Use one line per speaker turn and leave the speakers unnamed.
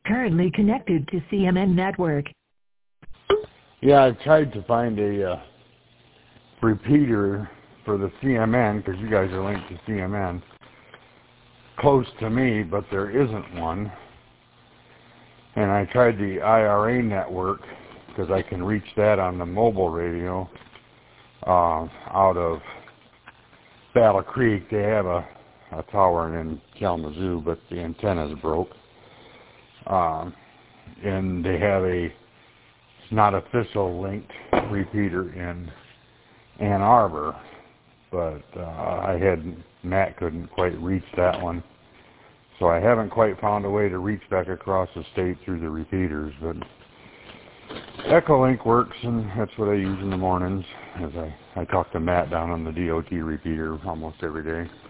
currently connected to CMN network.
Yeah, I've tried to find a repeater for the CMN, because you guys are linked to CMN, close to me, but there isn't one. And I tried the IRA network, because I can reach that on the mobile radio out of Battle Creek. They have a tower in Kalamazoo, but the antenna's broke. And they have a not official linked repeater in Ann Arbor, but Matt couldn't quite reach that one. So I haven't quite found a way to reach back across the state through the repeaters, but Echolink works, and that's what I use in the mornings, as I talk to Matt down on the DOT repeater almost every day.